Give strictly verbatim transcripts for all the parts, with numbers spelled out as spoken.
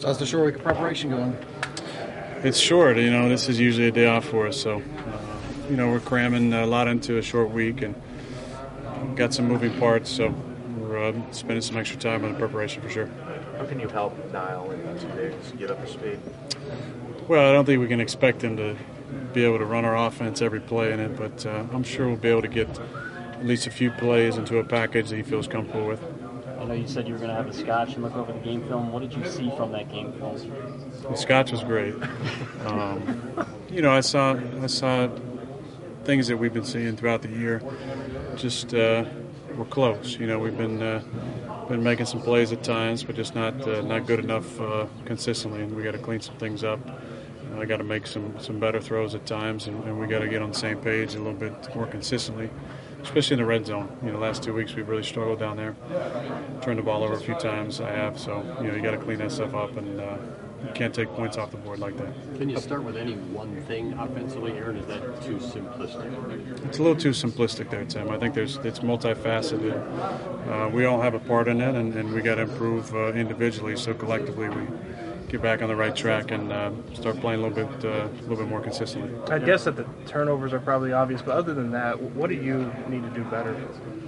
How's the short week of preparation going? It's short. You know, this is usually a day off for us, so uh, you know we're cramming a lot into a short week and got some moving parts. So we're uh, spending some extra time on the preparation for sure. How can you help Niall and Diggs get up to speed? Well, I don't think we can expect him to be able to run our offense every play in it, but uh, I'm sure we'll be able to get at least a few plays into a package that he feels comfortable with. I know you said you were going to have a scotch and look over the game film. What did you see from that game film? The scotch was great. Um, you know, I saw I saw things that we've been seeing throughout the year. Just uh, we're close. You know, we've been uh, been making some plays at times, but just not uh, not good enough uh, consistently. And we got to clean some things up. Uh, I got to make some some better throws at times, and, and we got to get on the same page a little bit more consistently. Especially in the red zone. You know, last two weeks we've really struggled down there. Turned the ball over a few times. I have, so you know, you got to clean that stuff up, and uh, you can't take points off the board like that. Can you start with any one thing offensively, Aaron? Is that too simplistic? It's a little too simplistic there, Tim. I think there's it's multifaceted. Uh, we all have a part in it, and, and we got to improve uh, individually. So collectively, we get back on the right track and uh, start playing a little bit, uh, a little bit more consistently. I guess that the turnovers are probably obvious, but other than that, what do you need to do better?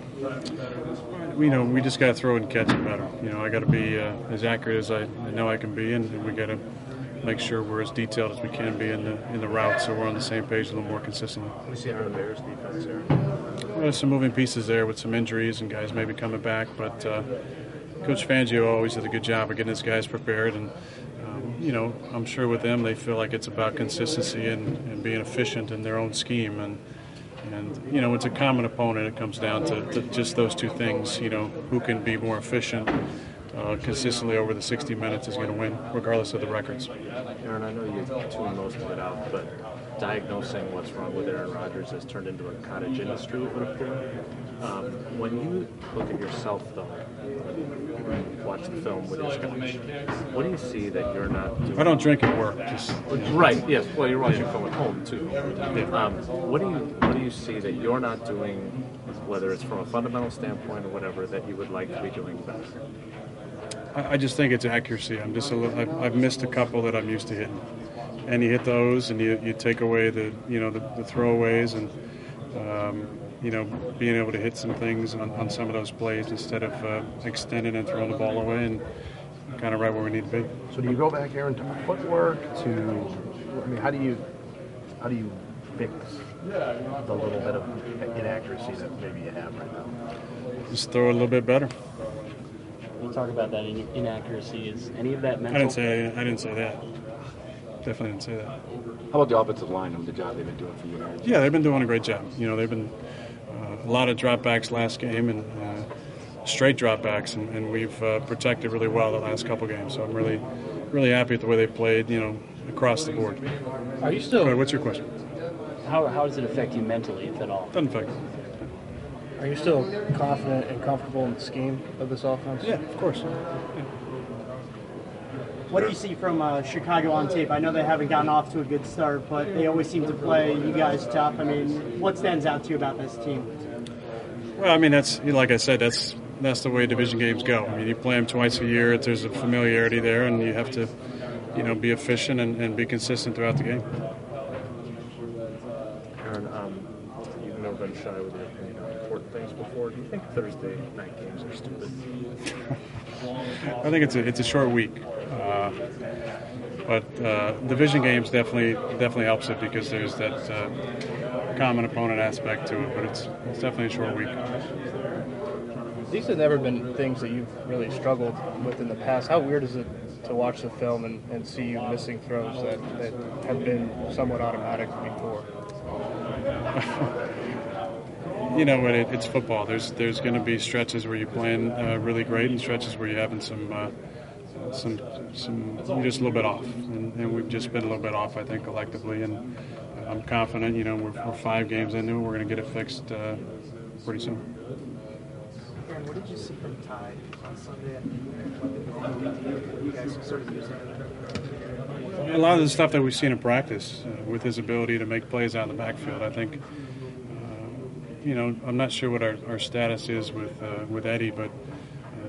You know, we just got to throw it and catch it better. You know, I got to be uh, as accurate as I, I know I can be, and, and we got to make sure we're as detailed as we can be in the in the route, so we're on the same page a little more consistently. We see our Bears defense there. Well, there's some moving pieces there with some injuries and guys maybe coming back, but uh, Coach Fangio always did a good job of getting his guys prepared, and um, you know, I'm sure with them they feel like it's about consistency and, and being efficient in their own scheme, and and you know, it's a common opponent. It comes down to, to just those two things. You know, who can be more efficient uh, consistently over the sixty minutes is going to win, regardless of the records. Aaron, I know you tuned most of it out, but diagnosing what's wrong with Aaron Rodgers has turned into a cottage industry, it would appear. Um, when you look at yourself, though, watch the film with your scotch, what do you see that you're not doing? I don't drink at work. Just, you know. Right, yes. Well, you're watching Yeah. film at home, too. Yeah. Um, what do you what do you see that you're not doing, whether it's from a fundamental standpoint or whatever, that you would like to be doing better? I, I just think it's accuracy. I'm just a little, I've, I've missed a couple that I'm used to hitting. And you hit those, and you, you take away the you know the, the throwaways, and um, you know being able to hit some things on, on some of those plays instead of uh, extending and throwing the ball away, and kind of right where we need to be. So do you go back, Aaron, to footwork? To I mean, how do you how do you fix the little bit of inaccuracy that maybe you have right now? Just throw it a little bit better. You talk about that in- inaccuracy. Is any of that mental? I didn't say I didn't say that. Definitely didn't say that. How about the offensive line and the job they've been doing for you guys? Yeah, they've been doing a great job. You know, they've been uh, a lot of dropbacks last game and uh, straight dropbacks, and, and we've uh, protected really well the last couple games. So I'm really, really happy with the way they played. You know, across the board. Are you still? Go ahead, what's your question? How, how does it affect you mentally, if at all? Doesn't affect me. Are you still confident and comfortable in the scheme of this offense? Yeah, of course. Yeah. What do you see from uh, Chicago on tape? I know they haven't gotten off to a good start, but they always seem to play you guys tough. I mean, what stands out to you about this team? Well, I mean, that's you know, like I said, that's that's the way division games go. I mean, you play them twice a year. There's a familiarity there, and you have to, you know, be efficient and, and be consistent throughout the game. Aaron, um, you've never been shy with your opinion on important things before. Do you think Thursday night games are stupid? I think it's a it's a short week, uh, but uh, division games definitely definitely helps it because there's that uh, common opponent aspect to it. But it's it's definitely a short week. These have never been things that you've really struggled with in the past. How weird is it to watch the film and, and see you missing throws that, that have been somewhat automatic before? You know, it, it's football. There's there's going to be stretches where you're playing uh, really great and stretches where you're having some uh, some some you're just a little bit off, and, and we've just been a little bit off, I think, collectively. And I'm confident. You know, we're, we're five games into it. We're going to get it fixed uh, pretty soon. Aaron, what did you see from Ty on Sunday? You guys sort of using it. A lot of the stuff that we've seen in practice uh, with his ability to make plays out in the backfield, I think. You know, I'm not sure what our, our status is with uh, with Eddie, but uh,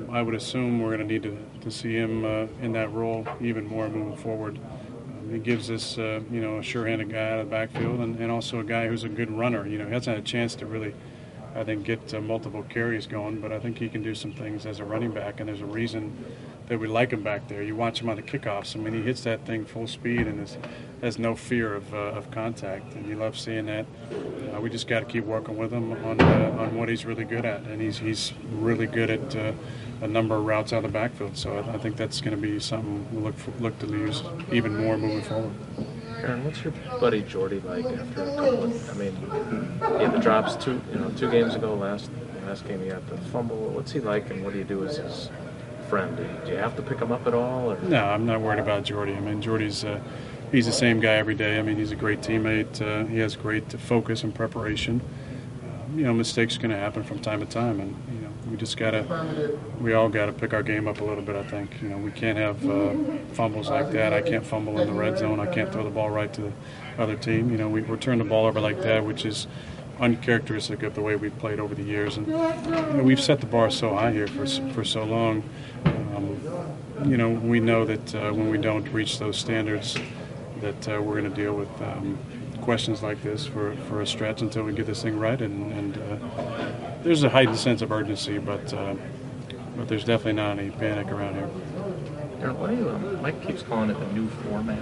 I would assume we're going to need to, to see him uh, in that role even more moving forward. Um, he gives us, uh, you know, a sure-handed guy out of the backfield, and, and also a guy who's a good runner. You know, he hasn't had a chance to really, I think, get uh, multiple carries going, but I think he can do some things as a running back, and there's a reason that we like him back there. You watch him on the kickoffs. I mean, he hits that thing full speed and is, has no fear of, uh, of contact, and you love seeing that. Uh, we just got to keep working with him on uh, on what he's really good at, and he's he's really good at uh, a number of routes out of the backfield. So I, I think that's going to be something we'll look for, look to use even more moving forward. Aaron, what's your buddy Jordy like after a couple of, I mean, he had the drops two, you know, two games ago. Last last game he had the fumble. What's he like, and what do you do as his friend? Do you, do you have to pick him up at all? Or? No, I'm not worried about Jordy. I mean, Jordy's uh, he's the same guy every day. I mean, he's a great teammate. Uh, he has great focus and preparation. Uh, you know, mistakes are going to happen from time to time, and you know, we just gotta, we all gotta pick our game up a little bit. I think you know we can't have uh, fumbles like that. I can't fumble in the red zone. I can't throw the ball right to the other team. You know, we return the ball over like that, which is uncharacteristic of the way we've played over the years, and you know, we've set the bar so high here for for so long. Um, you know, we know that uh, when we don't reach those standards, that uh, we're going to deal with um, questions like this for, for a stretch until we get this thing right. And, and uh, there's a heightened sense of urgency, but uh, but there's definitely not any panic around here. Aaron, what do you? Um, Mike keeps calling it the new format.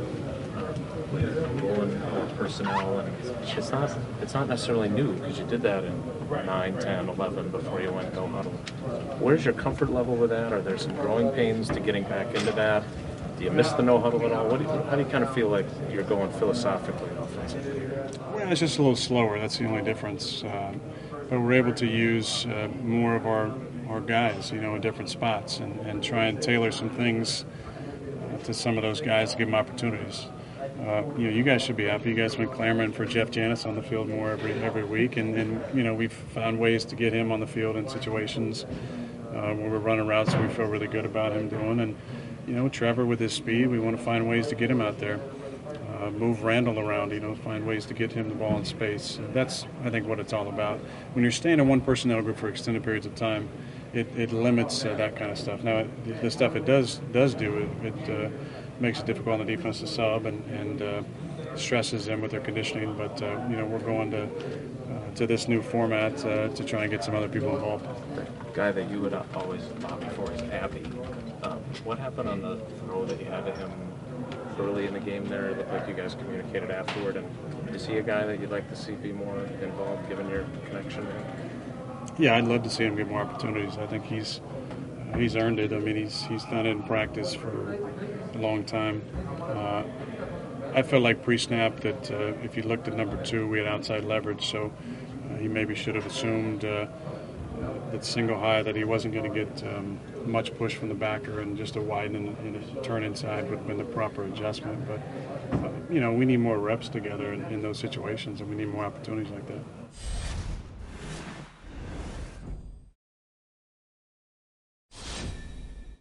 Pulling personnel, and it's not it's not necessarily new because you did that in nine, ten, eleven before you went no huddle. Where's your comfort level with that? Are there some growing pains to getting back into that? Do you miss the no huddle at all? What do you, how do you kind of feel like you're going philosophically offensively? Well, it's just a little slower. That's the only difference. Uh, but we're able to use uh, more of our, our guys, you know, in different spots, and, and try and tailor some things uh, to some of those guys to give them opportunities. Uh, you know, you guys should be happy. You guys have been clamoring for Jeff Janis on the field more every every week, and, and you know we've found ways to get him on the field in situations uh, where we're running routes we feel really good about him doing. And you know, Trevor with his speed, we want to find ways to get him out there, uh, move Randall around. You know, find ways to get him the ball in space. That's I think what it's all about. When you're staying in one personnel group for extended periods of time, it, it limits uh, that kind of stuff. Now, it, the stuff it does does do it. it uh, makes it difficult on the defense to sub and, and uh, stresses them with their conditioning. But, uh, you know, we're going to uh, to this new format uh, to try and get some other people involved. The guy that you would always thought before is Abby. Um, what happened on the throw that you had to him early in the game there? It looked like you guys communicated afterward. And is he a guy that you'd like to see be more involved given your connection there? Yeah, I'd love to see him get more opportunities. I think he's uh, he's earned it. I mean, he's he's done it in practice for a long time. Uh, I felt like pre-snap that uh, if you looked at number two, we had outside leverage, so uh, he maybe should have assumed uh, uh, that single high that he wasn't going to get um, much push from the backer, and just a widen and a turn inside would have been the proper adjustment. But uh, you know, we need more reps together in, in those situations, and we need more opportunities like that.